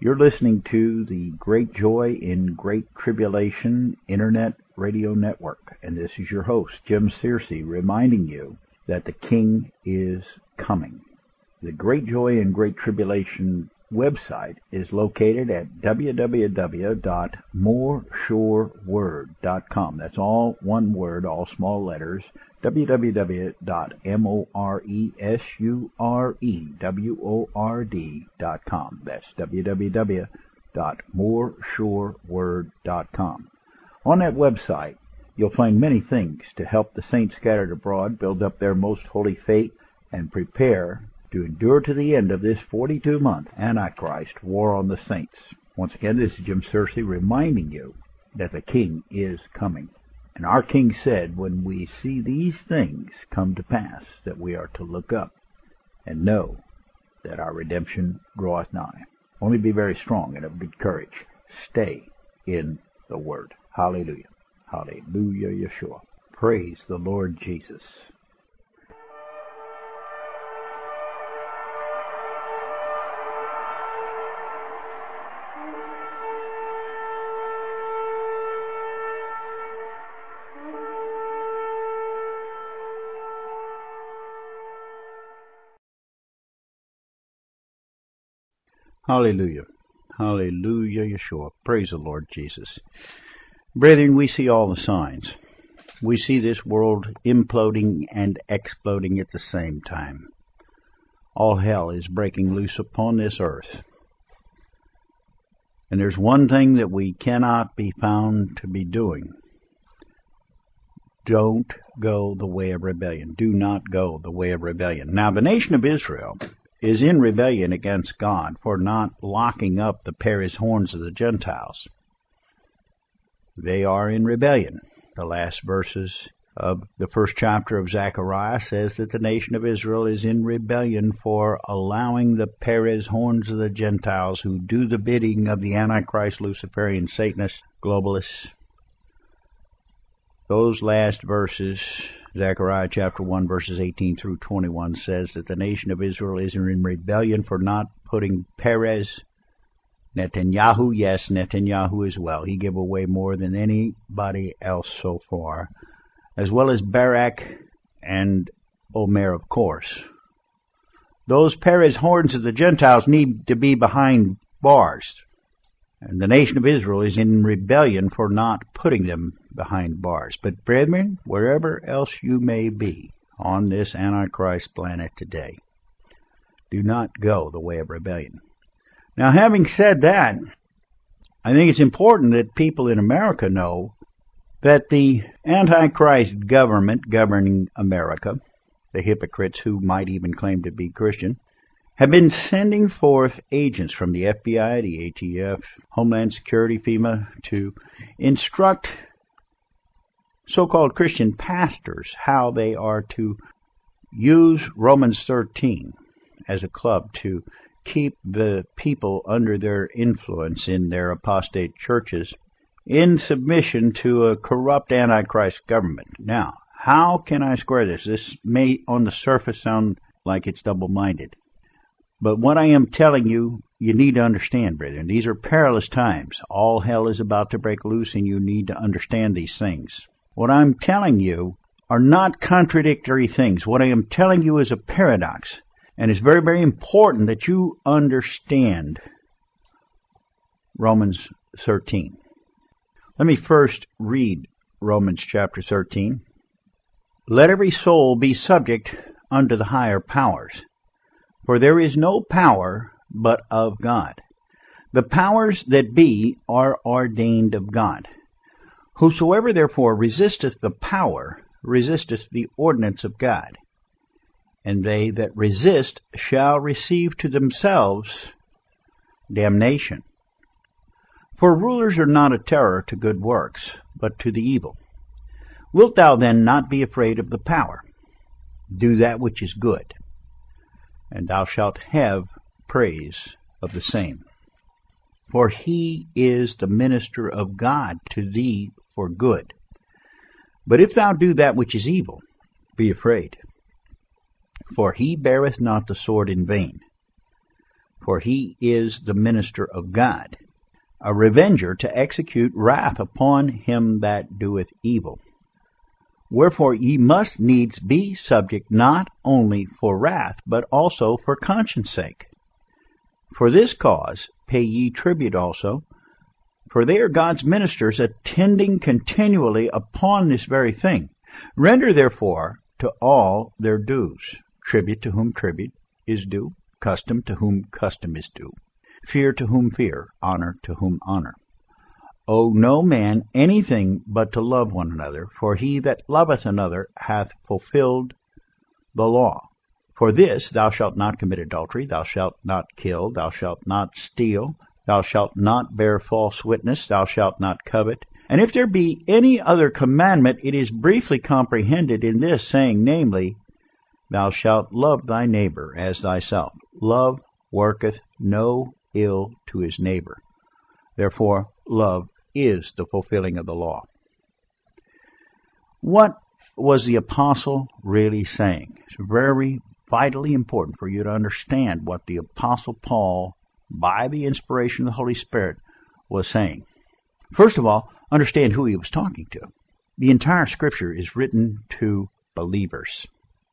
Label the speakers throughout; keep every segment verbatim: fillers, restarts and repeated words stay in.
Speaker 1: You're listening to the Great Joy in Great Tribulation Internet Radio Network, and this is your host, Jim Searcy, reminding you that the King is coming. The Great Joy in Great Tribulation website is located at w w w dot more sure word dot com. That's all one word, all small letters, w w w dot more sure word dot com. That's w w w dot more sure word dot com. On that website, you'll find many things to help the saints scattered abroad build up their most holy faith and prepare to endure to the end of this forty-two month Antichrist war on the saints. Once again, this is Jim Searcy reminding you that the King is coming. And our King said, when we see these things come to pass, that we are to look up and know that our redemption draweth nigh. Only be very strong and of good courage. Stay in the Word. Hallelujah. Hallelujah, Yeshua. Praise the Lord Jesus. Hallelujah. Hallelujah, Yeshua. Praise the Lord Jesus. Brethren, we see all the signs. We see this world imploding and exploding at the same time. All hell is breaking loose upon this earth. And there's one thing that we cannot be found to be doing. Don't go the way of rebellion. Do not go the way of rebellion. Now, the nation of Israel is in rebellion against God for not locking up the Paris horns of the Gentiles. They are in rebellion. The last verses of the first chapter of Zechariah says that the nation of Israel is in rebellion for allowing the Paris horns of the Gentiles who do the bidding of the Antichrist, Luciferian, Satanist, globalists. Those last verses, Zechariah chapter one, verses eighteen through twenty-one, says that the nation of Israel is in rebellion for not putting Perez, Netanyahu, yes, Netanyahu as well. He gave away more than anybody else so far, as well as Barak and Omer, of course. Those Perez horns of the Gentiles need to be behind bars. And the nation of Israel is in rebellion for not putting them behind bars. But brethren, wherever else you may be on this Antichrist planet today, do not go the way of rebellion. Now, having said that, I think it's important that people in America know that the Antichrist government governing America, the hypocrites who might even claim to be Christian, have been sending forth agents from the F B I, the A T F, Homeland Security, FEMA, to instruct so-called Christian pastors how they are to use Romans thirteen as a club to keep the people under their influence in their apostate churches in submission to a corrupt Antichrist government. Now, how can I square this? This may on the surface sound like it's double-minded. But what I am telling you, you need to understand, brethren. These are perilous times. All hell is about to break loose, and you need to understand these things. What I'm telling you are not contradictory things. What I am telling you is a paradox. And it's very, very important that you understand Romans thirteen. Let me first read Romans chapter thirteen. Let every soul be subject unto the higher powers. For there is no power but of God. The powers that be are ordained of God. Whosoever therefore resisteth the power, resisteth the ordinance of God. And they that resist shall receive to themselves damnation. For rulers are not a terror to good works, but to the evil. Wilt thou then not be afraid of the power? Do that which is good, and thou shalt have praise of the same. For he is the minister of God to thee for good. But if thou do that which is evil, be afraid. For he beareth not the sword in vain. for he is the minister of God, a revenger to execute wrath upon him that doeth evil. Wherefore ye must needs be subject not only for wrath, but also for conscience sake. For this cause pay ye tribute also, for they are God's ministers, attending continually upon this very thing. Render therefore to all their dues, tribute to whom tribute is due, custom to whom custom is due, fear to whom fear, honor to whom honor. Owe no man anything but to love one another, for he that loveth another hath fulfilled the law. For this, thou shalt not commit adultery, thou shalt not kill, thou shalt not steal, thou shalt not bear false witness, thou shalt not covet. And if there be any other commandment, it is briefly comprehended in this, saying, namely, thou shalt love thy neighbor as thyself. Love worketh no ill to his neighbor. Therefore, love is the fulfilling of the law. What was the apostle really saying? It's very vitally important for you to understand what the apostle Paul, by the inspiration of the Holy Spirit, was saying. First of all, understand who he was talking to. The entire Scripture is written to believers.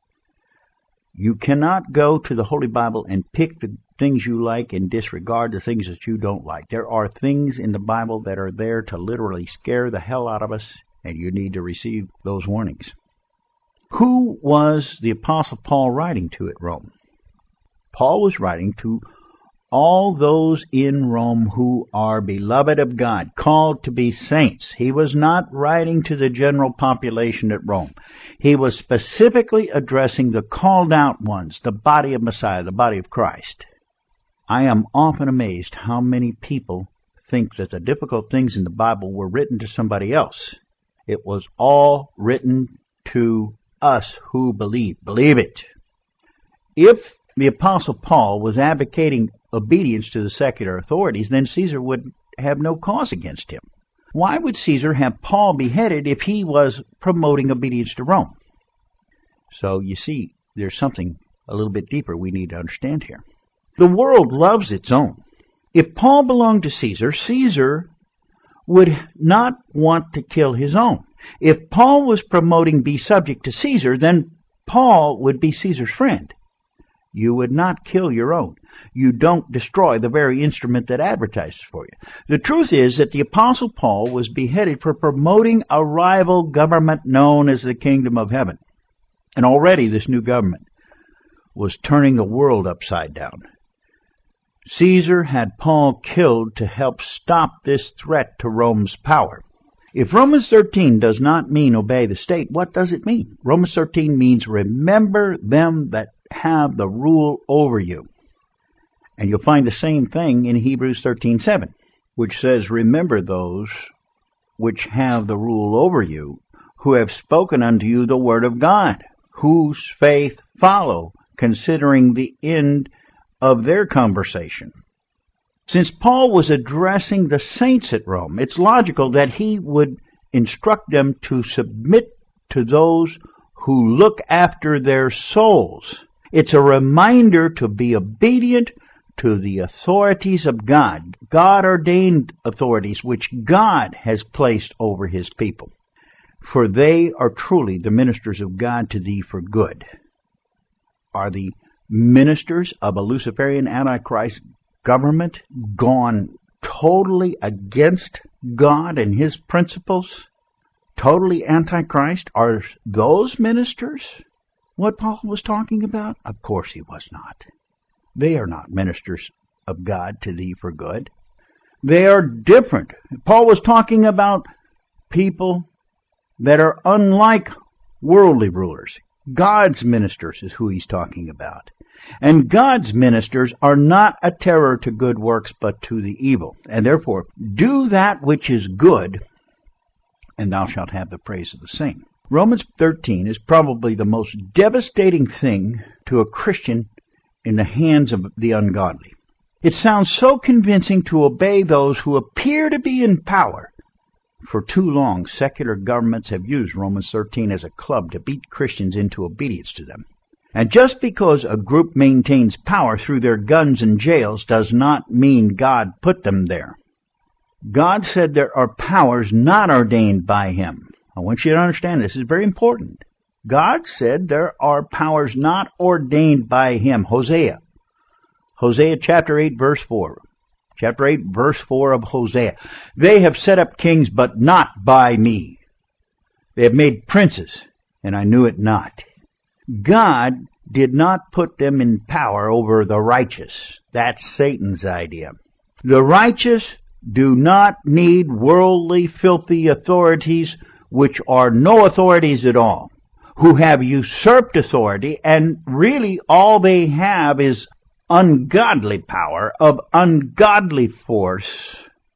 Speaker 1: You cannot go to the Holy Bible and pick the things you like and disregard the things that you don't like. There are things in the Bible that are there to literally scare the hell out of us, and you need to receive those warnings. Who was the Apostle Paul writing to at Rome? Paul was writing to all those in Rome who are beloved of God, called to be saints. He was not writing to the general population at Rome. He was specifically addressing the called out ones, the body of Messiah, the body of Christ. I am often amazed how many people think that the difficult things in the Bible were written to somebody else. It was all written to us who believe. Believe it. If the Apostle Paul was advocating obedience to the secular authorities, then Caesar would have no cause against him. Why would Caesar have Paul beheaded if he was promoting obedience to Rome? So you see, there's something a little bit deeper we need to understand here. The world loves its own. If Paul belonged to Caesar, Caesar would not want to kill his own. If Paul was promoting be subject to Caesar, then Paul would be Caesar's friend. You would not kill your own. You don't destroy the very instrument that advertises for you. The truth is that the Apostle Paul was beheaded for promoting a rival government known as the Kingdom of Heaven. And already this new government was turning the world upside down. Caesar had Paul killed to help stop this threat to Rome's power. If Romans thirteen does not mean obey the state, what does it mean? Romans thirteen means remember them that have the rule over you. And you'll find the same thing in Hebrews thirteen seven, which says, remember those which have the rule over you, who have spoken unto you the word of God, whose faith follow, considering the end of their conversation. Since Paul was addressing the saints at Rome, it's logical that he would instruct them to submit to those who look after their souls. It's a reminder to be obedient to the authorities of God, God-ordained authorities which God has placed over his people. For they are truly the ministers of God to thee for good. Are the ministers of a Luciferian Antichrist government gone totally against God and his principles? Totally Antichrist? Are those ministers what Paul was talking about? Of course he was not. They are not ministers of God to thee for good. They are different. Paul was talking about people that are unlike worldly rulers. God's ministers is who he's talking about. And God's ministers are not a terror to good works, but to the evil. And therefore, do that which is good, and thou shalt have the praise of the same. Romans thirteen is probably the most devastating thing to a Christian in the hands of the ungodly. It sounds so convincing to obey those who appear to be in power. For too long, secular governments have used Romans thirteen as a club to beat Christians into obedience to them. And just because a group maintains power through their guns and jails does not mean God put them there. God said there are powers not ordained by Him. I want you to understand this is very important. God said there are powers not ordained by Him. Hosea. Hosea chapter eight verse four. Chapter eight verse four of Hosea. They have set up kings, but not by me. They have made princes, and I knew it not. God did not put them in power over the righteous. That's Satan's idea. The righteous do not need worldly, filthy authorities, which are no authorities at all, who have usurped authority, and really all they have is ungodly power of ungodly force,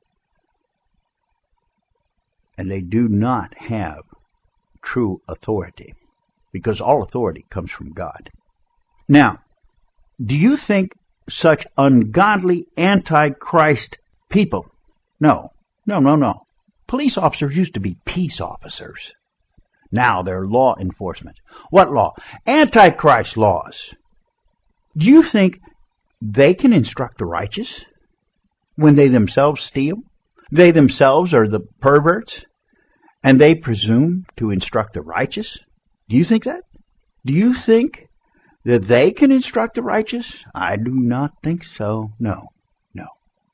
Speaker 1: and they do not have true authority, because all authority comes from God. Now, do you think such ungodly antichrist people? No, no, no, no. Police officers used to be peace officers. Now they're law enforcement. What law? Antichrist laws. Do you think they can instruct the righteous when they themselves steal? They themselves are the perverts, and they presume to instruct the righteous? Do you think that? Do you think that they can instruct the righteous? I do not think so. No, no.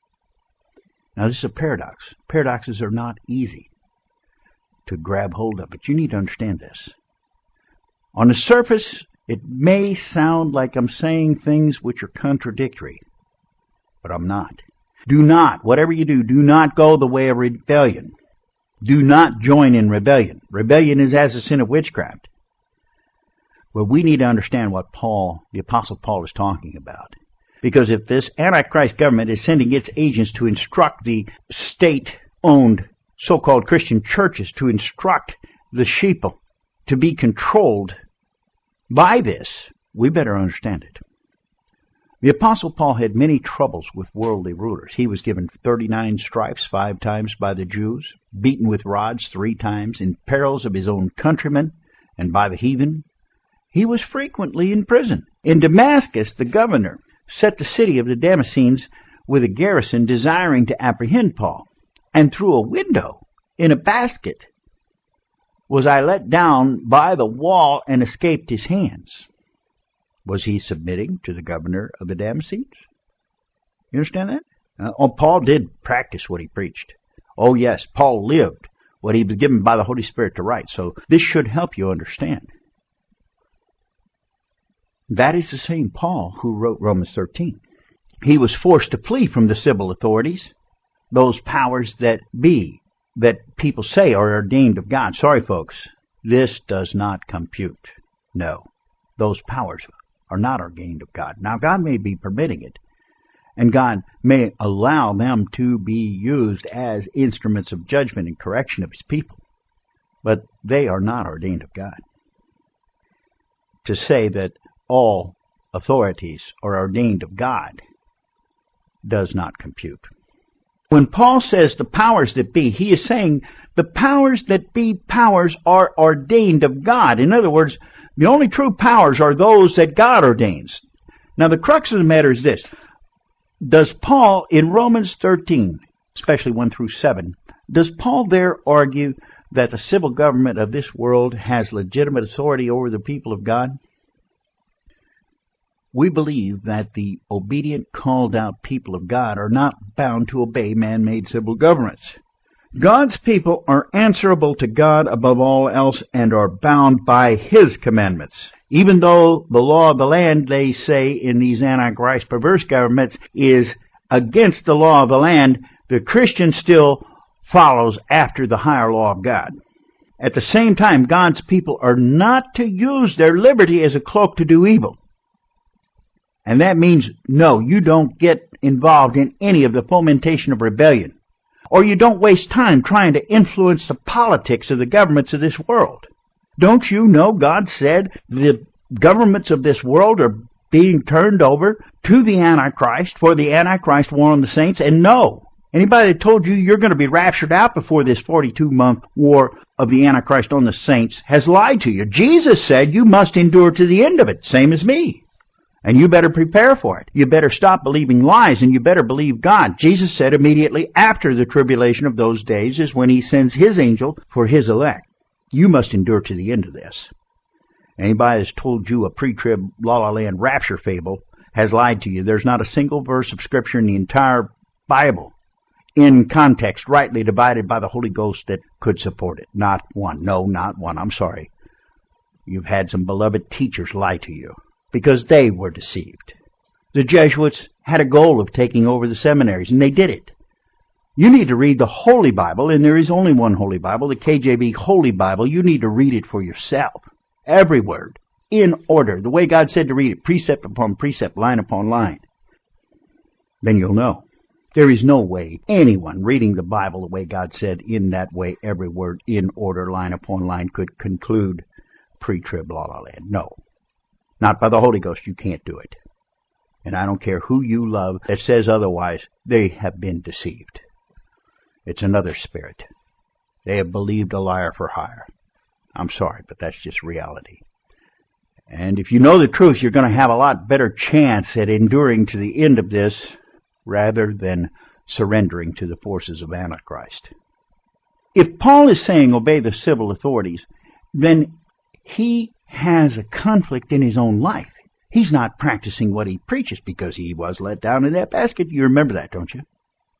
Speaker 1: Now this is a paradox. Paradoxes are not easy to grab hold of, but you need to understand this. On the surface, it may sound like I'm saying things which are contradictory, but I'm not. Do not, whatever you do, do not go the way of rebellion. Do not join in rebellion. Rebellion is as a sin of witchcraft. Well, we need to understand what Paul, the Apostle Paul, is talking about. Because if this Antichrist government is sending its agents to instruct the state-owned so-called Christian churches, to instruct the sheeple to be controlled by this, we better understand it. The Apostle Paul had many troubles with worldly rulers. He was given thirty-nine stripes five times by the Jews, beaten with rods three times, in perils of his own countrymen and by the heathen. He was frequently in prison. In Damascus, the governor set the city of the Damascenes with a garrison desiring to apprehend Paul. And through a window in a basket was I let down by the wall and escaped his hands. Was he submitting to the governor of the Damascenes? You understand that? Uh, oh, Paul did practice what he preached. Oh yes, Paul lived what he was given by the Holy Spirit to write. So this should help you understand. That is the same Paul who wrote Romans thirteen. He was forced to flee from the civil authorities, those powers that be, that people say are ordained of God. Sorry, folks, this does not compute. No, those powers are not ordained of God. Now, God may be permitting it, and God may allow them to be used as instruments of judgment and correction of His people, but they are not ordained of God. To say that all authorities are ordained of God does not compute. When Paul says the powers that be, he is saying the powers that be powers are ordained of God. In other words, the only true powers are those that God ordains. Now the crux of the matter is this. Does Paul, in Romans thirteen, especially one through seven, does Paul there argue that the civil government of this world has legitimate authority over the people of God? We believe that the obedient, called-out people of God are not bound to obey man-made civil governments. God's people are answerable to God above all else and are bound by His commandments. Even though the law of the land, they say in these Antichrist perverse governments, is against the law of the land, the Christian still follows after the higher law of God. At the same time, God's people are not to use their liberty as a cloak to do evil. And that means, no, you don't get involved in any of the fomentation of rebellion. Or you don't waste time trying to influence the politics of the governments of this world. Don't you know God said the governments of this world are being turned over to the Antichrist for the Antichrist war on the saints? And no, anybody that told you you're going to be raptured out before this forty-two month war of the Antichrist on the saints has lied to you. Jesus said you must endure to the end of it, same as me. And you better prepare for it. You better stop believing lies, and you better believe God. Jesus said immediately after the tribulation of those days is when he sends his angel for his elect. You must endure to the end of this. Anybody that's told you a pre-trib, la-la land rapture fable has lied to you. There's not a single verse of Scripture in the entire Bible, in context, rightly divided by the Holy Ghost, that could support it. Not one. No, not one. I'm sorry. You've had some beloved teachers lie to you because they were deceived. The Jesuits had a goal of taking over the seminaries, and they did it. You need to read the Holy Bible, and there is only one Holy Bible, the K J V Holy Bible. You need to read it for yourself. Every word, in order, the way God said to read it, precept upon precept, line upon line. Then you'll know. There is no way anyone reading the Bible the way God said, in that way, every word, in order, line upon line, could conclude pre-trib la la land. No. Not by the Holy Ghost. You can't do it. And I don't care who you love that says otherwise. They have been deceived. It's another spirit. They have believed a liar for hire. I'm sorry, but that's just reality. And if you know the truth, you're going to have a lot better chance at enduring to the end of this rather than surrendering to the forces of Antichrist. If Paul is saying obey the civil authorities, then he has a conflict in his own life. He's not practicing what he preaches because he was let down in that basket. You remember that, don't you?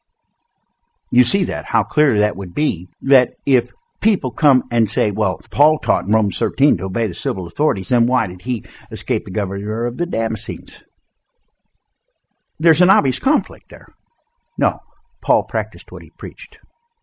Speaker 1: You see that, how clear that would be, that if people come and say, well, Paul taught in Romans thirteen to obey the civil authorities, then why did he escape the governor of the Damascenes? There's an obvious conflict there. No, Paul practiced what he preached.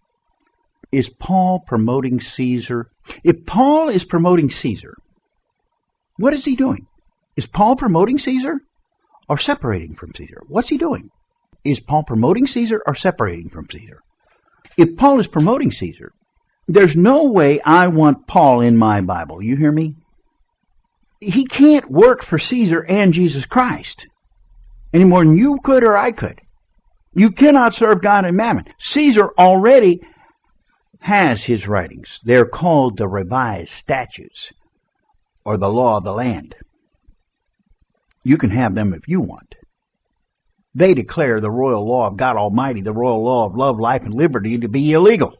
Speaker 1: Is Paul promoting Caesar? If Paul is promoting Caesar, what is he doing? Is Paul promoting Caesar or separating from Caesar? What's he doing? Is Paul promoting Caesar or separating from Caesar? If Paul is promoting Caesar, there's no way I want Paul in my Bible. You hear me? He can't work for Caesar and Jesus Christ any more than you could or I could. You cannot serve God and Mammon. Caesar already has his writings. They're called the Revised Statutes or the Law of the Land. You can have them if you want. They declare the royal law of God Almighty, the royal law of love, life, and liberty, to be illegal.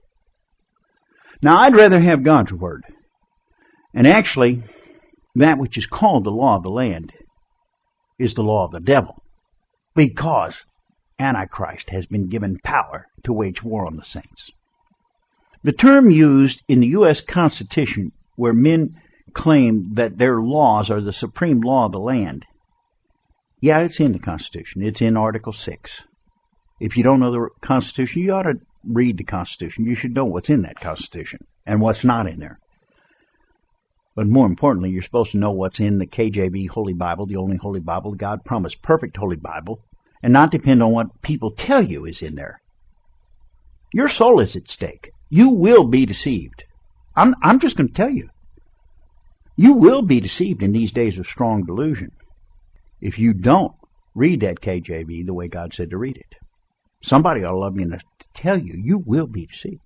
Speaker 1: Now, I'd rather have God's word. And actually, that which is called the law of the land is the law of the devil, because Antichrist has been given power to wage war on the saints. The term used in the U S Constitution, where men claim that their laws are the supreme law of the land, yeah, it's in the Constitution. It's in Article six. If you don't know the Constitution, you ought to read the Constitution. You should know what's in that Constitution and what's not in there. But more importantly, you're supposed to know what's in the K J V Holy Bible, the only Holy Bible, God promised perfect Holy Bible, and not depend on what people tell you is in there. Your soul is at stake. You will be deceived. I'm, I'm just going to tell you. You will be deceived in these days of strong delusion if you don't read that K J V the way God said to read it. Somebody ought to love me enough to tell you, you will be deceived.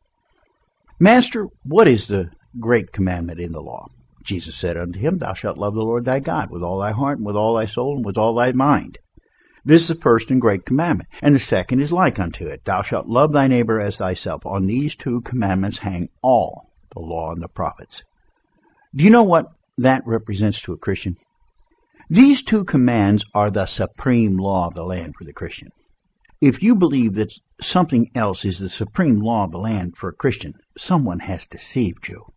Speaker 1: Master, what is the great commandment in the law? Jesus said unto him, Thou shalt love the Lord thy God with all thy heart, and with all thy soul, and with all thy mind. This is the first and great commandment. And the second is like unto it. Thou shalt love thy neighbor as thyself. On these two commandments hang all the law and the prophets. Do you know what that represents to a Christian? These two commands are the supreme law of the land for the Christian. If you believe that something else is the supreme law of the land for a Christian, someone has deceived you.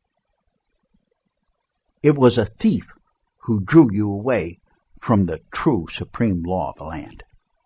Speaker 1: It was a thief who drew you away from the true supreme law of the land.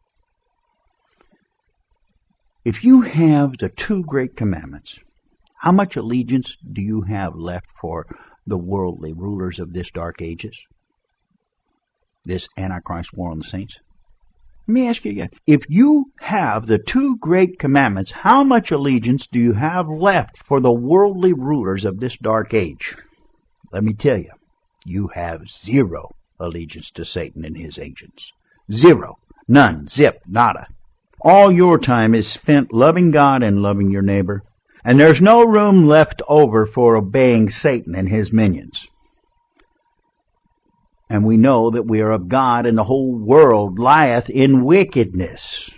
Speaker 1: If you have the two great commandments, how much allegiance do you have left for the worldly rulers of this dark ages? This Antichrist war on the saints? Let me ask you again. If you have the two great commandments, how much allegiance do you have left for the worldly rulers of this dark age? Let me tell you, you have zero allegiance to Satan and his agents. Zero. None. Zip. Nada. All your time is spent loving God and loving your neighbor. And there's no room left over for obeying Satan and his minions. And we know that we are of God, and the whole world lieth in wickedness.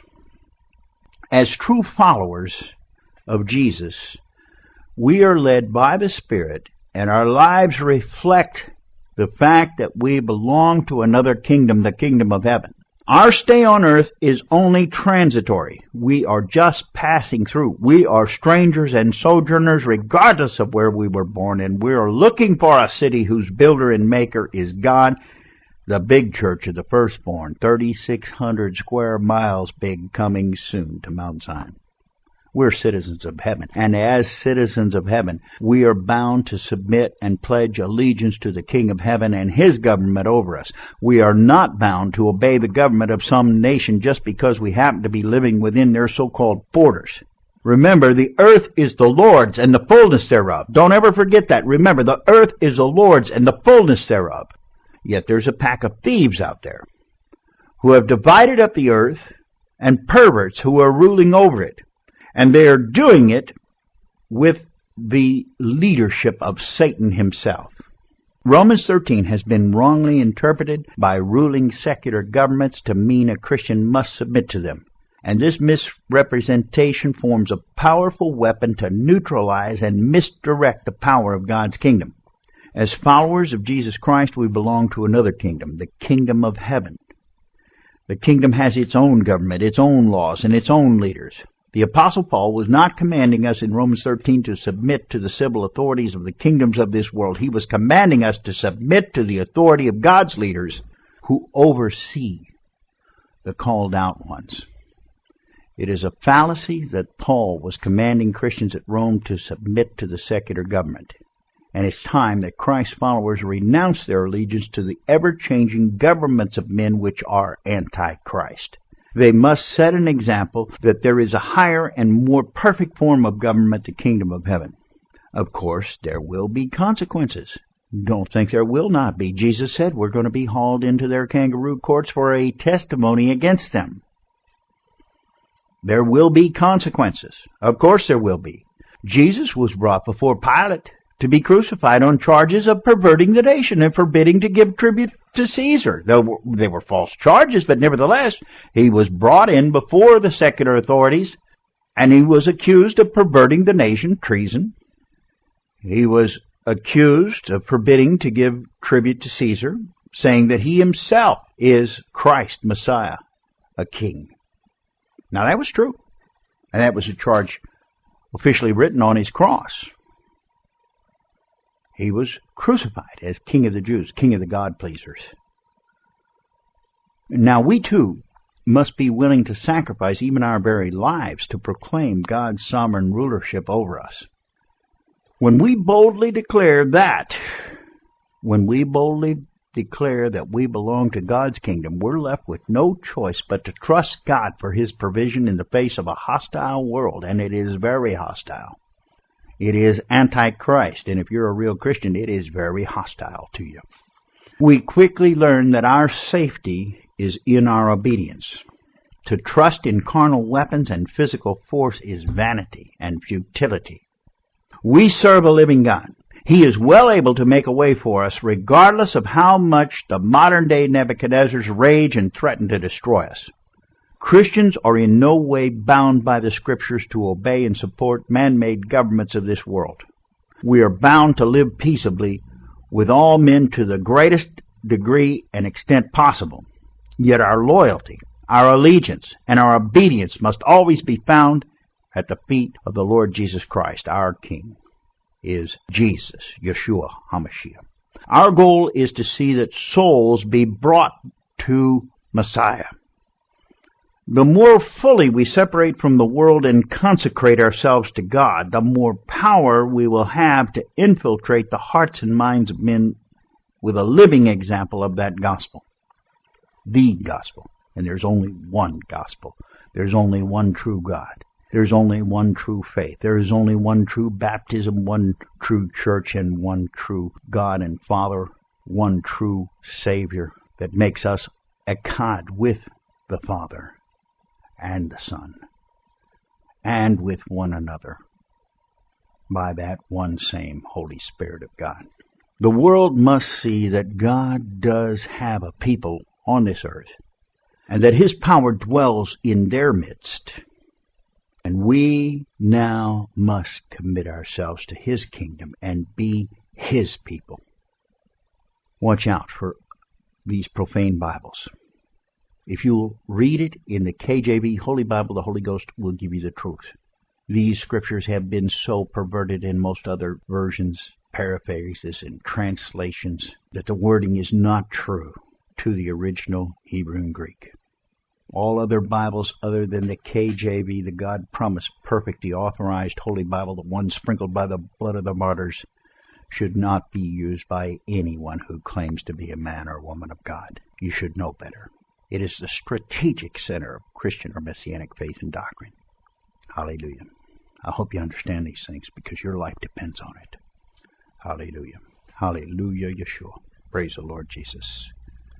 Speaker 1: As true followers of Jesus, we are led by the Spirit, and our lives reflect the fact that we belong to another kingdom, the kingdom of heaven. Our stay on earth is only transitory. We are just passing through. We are strangers and sojourners regardless of where we were born, and we are looking for a city whose builder and maker is God, the big church of the firstborn, thirty-six hundred square miles big, coming soon to Mount Zion. We're citizens of heaven, and as citizens of heaven, we are bound to submit and pledge allegiance to the King of heaven and his government over us. We are not bound to obey the government of some nation just because we happen to be living within their so-called borders. Remember, the earth is the Lord's and the fullness thereof. Don't ever forget that. Remember, the earth is the Lord's and the fullness thereof. Yet there's a pack of thieves out there who have divided up the earth, and perverts who are ruling over it. And they are doing it with the leadership of Satan himself. Romans thirteen has been wrongly interpreted by ruling secular governments to mean a Christian must submit to them. And this misrepresentation forms a powerful weapon to neutralize and misdirect the power of God's kingdom. As followers of Jesus Christ, we belong to another kingdom, the kingdom of heaven. The kingdom has its own government, its own laws, and its own leaders. The Apostle Paul was not commanding us in Romans thirteen to submit to the civil authorities of the kingdoms of this world. He was commanding us to submit to the authority of God's leaders who oversee the called out ones. It is a fallacy that Paul was commanding Christians at Rome to submit to the secular government. And it's time that Christ's followers renounce their allegiance to the ever-changing governments of men which are anti-Christ. They must set an example that there is a higher and more perfect form of government, the kingdom of heaven. Of course, there will be consequences. Don't think there will not be. Jesus said we're going to be hauled into their kangaroo courts for a testimony against them. There will be consequences. Of course there will be. Jesus was brought before Pilate to be crucified on charges of perverting the nation and forbidding to give tribute to Caesar. Though they were false charges, but nevertheless, he was brought in before the secular authorities, and he was accused of perverting the nation, treason. He was accused of forbidding to give tribute to Caesar, saying that he himself is Christ, Messiah, a king. Now that was true, and that was a charge officially written on his cross. He was crucified as King of the Jews, King of the God-pleasers. Now we too must be willing to sacrifice even our very lives to proclaim God's sovereign rulership over us. When we boldly declare that, when we boldly declare that we belong to God's kingdom, we're left with no choice but to trust God for his provision in the face of a hostile world, and it is very hostile. It is anti-Christ, and if you're a real Christian, it is very hostile to you. We quickly learn that our safety is in our obedience. To trust in carnal weapons and physical force is vanity and futility. We serve a living God. He is well able to make a way for us, regardless of how much the modern-day Nebuchadnezzars rage and threaten to destroy us. Christians are in no way bound by the Scriptures to obey and support man-made governments of this world. We are bound to live peaceably with all men to the greatest degree and extent possible. Yet our loyalty, our allegiance, and our obedience must always be found at the feet of the Lord Jesus Christ. Our King is Jesus, Yeshua HaMashiach. Our goal is to see that souls be brought to Messiah. The more fully we separate from the world and consecrate ourselves to God, the more power we will have to infiltrate the hearts and minds of men with a living example of that gospel. The gospel. And there's only one gospel. There's only one true God. There's only one true faith. There is only one true baptism, one true church, and one true God and Father, one true Savior that makes us echad with the Father and the Son, and with one another. by that one same Holy Spirit of God. The world must see that God does have a people on this earth, and that His power dwells in their midst. And we now must commit ourselves to His kingdom and be His people. Watch out for these profane Bibles. If you read it in the K J V Holy Bible, the Holy Ghost will give you the truth. These scriptures have been so perverted in most other versions, paraphrases, and translations that the wording is not true to the original Hebrew and Greek. All other Bibles other than the K J V, the God-promised, perfect, the authorized Holy Bible, the one sprinkled by the blood of the martyrs, should not be used by anyone who claims to be a man or woman of God. You should know better. It is the strategic center of Christian or Messianic faith and doctrine. Hallelujah. I hope you understand these things because your life depends on it. Hallelujah. Hallelujah, Yeshua. Praise the Lord Jesus.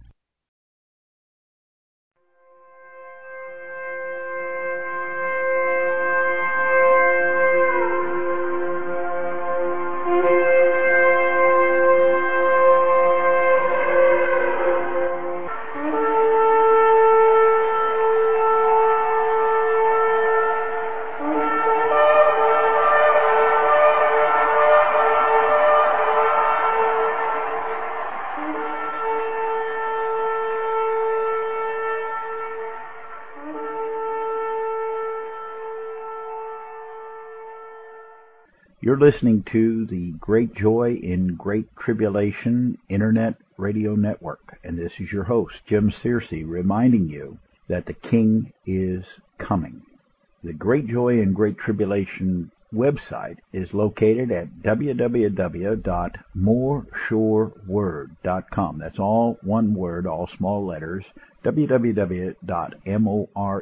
Speaker 1: You're listening to the Great Joy in Great Tribulation Internet Radio Network, and this is your host, Jim Searcy, reminding you that the King is coming. The Great Joy in Great Tribulation website is located at w w w dot more sure word dot com. That's all one word, all small letters, w w w dot more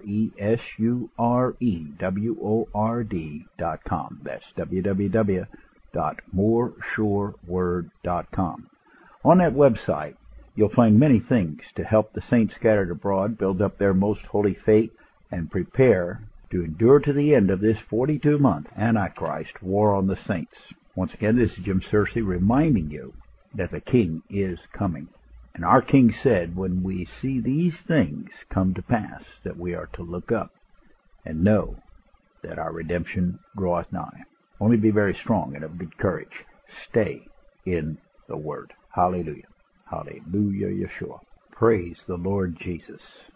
Speaker 1: sure word dot com. That's w w w dot more sure word dot com. On that website, you'll find many things to help the saints scattered abroad build up their most holy faith and prepare to endure to the end of this forty-two month Antichrist war on the saints. Once again, this is Jim Searcy reminding you that the King is coming. And our King said, when we see these things come to pass, that we are to look up and know that our redemption draweth nigh. Only be very strong and of good courage. Stay in the Word. Hallelujah. Hallelujah, Yeshua. Praise the Lord Jesus.